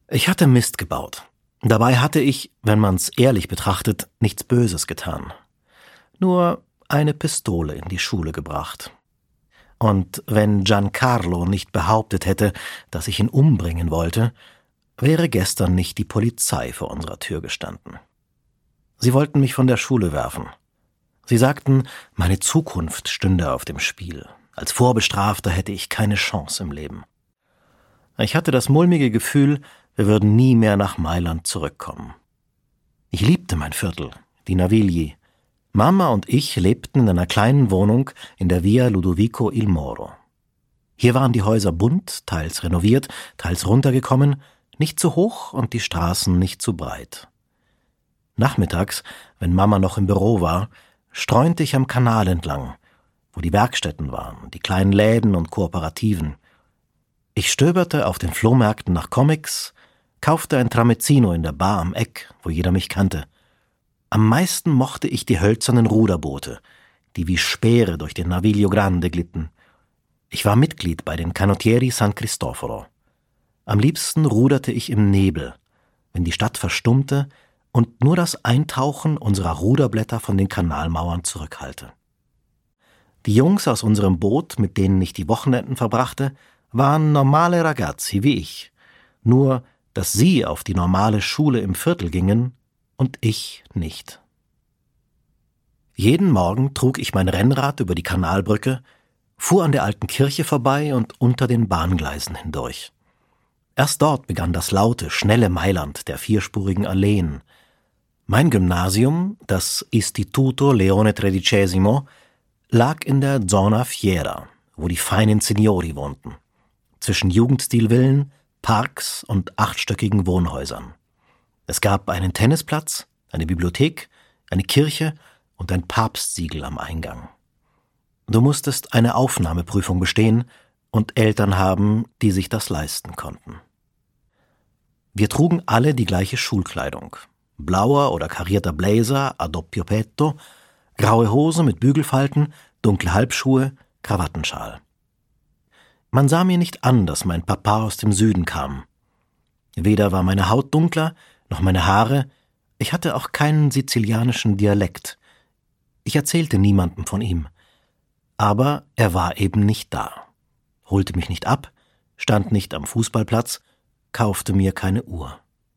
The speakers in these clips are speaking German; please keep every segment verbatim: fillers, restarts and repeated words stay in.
Ich hatte Mist gebaut. Dabei hatte ich, wenn man's ehrlich betrachtet, nichts Böses getan. Nur eine Pistole in die Schule gebracht. Und wenn Giancarlo nicht behauptet hätte, dass ich ihn umbringen wollte, wäre gestern nicht die Polizei vor unserer Tür gestanden. Sie wollten mich von der Schule werfen. Sie sagten, meine Zukunft stünde auf dem Spiel. Als Vorbestrafter hätte ich keine Chance im Leben. Ich hatte das mulmige Gefühl, wir würden nie mehr nach Mailand zurückkommen. Ich liebte mein Viertel, die Navigli. Mama und ich lebten in einer kleinen Wohnung in der Via Ludovico il Moro. Hier waren die Häuser bunt, teils renoviert, teils runtergekommen, nicht zu hoch und die Straßen nicht zu breit. Nachmittags, wenn Mama noch im Büro war, streunte ich am Kanal entlang, wo die Werkstätten waren, die kleinen Läden und Kooperativen. Ich stöberte auf den Flohmärkten nach Comics, kaufte ein Tramezzino in der Bar am Eck, wo jeder mich kannte. Am meisten mochte ich die hölzernen Ruderboote, die wie Speere durch den Naviglio Grande glitten. Ich war Mitglied bei den Canottieri San Cristoforo. Am liebsten ruderte ich im Nebel, wenn die Stadt verstummte und nur das Eintauchen unserer Ruderblätter von den Kanalmauern zurückhallte. Die Jungs aus unserem Boot, mit denen ich die Wochenenden verbrachte, waren normale Ragazzi wie ich, nur dass sie auf die normale Schule im Viertel gingen und ich nicht. Jeden Morgen trug ich mein Rennrad über die Kanalbrücke, fuhr an der alten Kirche vorbei und unter den Bahngleisen hindurch. Erst dort begann das laute, schnelle Mailand der vierspurigen Alleen. Mein Gymnasium, das Istituto Leone tredicesimo, lag in der Zona Fiera, wo die feinen Signori wohnten, zwischen Jugendstilvillen, Parks und achtstöckigen Wohnhäusern. Es gab einen Tennisplatz, eine Bibliothek, eine Kirche und ein Papstsiegel am Eingang. Du musstest eine Aufnahmeprüfung bestehen und Eltern haben, die sich das leisten konnten. Wir trugen alle die gleiche Schulkleidung. Blauer oder karierter Blazer a doppio petto, graue Hose mit Bügelfalten, dunkle Halbschuhe, Krawattenschal. Man sah mir nicht an, dass mein Papa aus dem Süden kam. Weder war meine Haut dunkler, noch meine Haare, ich hatte auch keinen sizilianischen Dialekt. Ich erzählte niemandem von ihm. Aber er war eben nicht da, holte mich nicht ab, stand nicht am Fußballplatz, kaufte mir keine Uhr.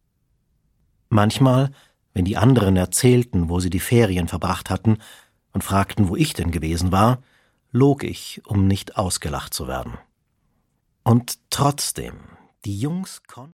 Manchmal, wenn die anderen erzählten, wo sie die Ferien verbracht hatten und fragten, wo ich denn gewesen war, log ich, um nicht ausgelacht zu werden. Und trotzdem, die Jungs konnten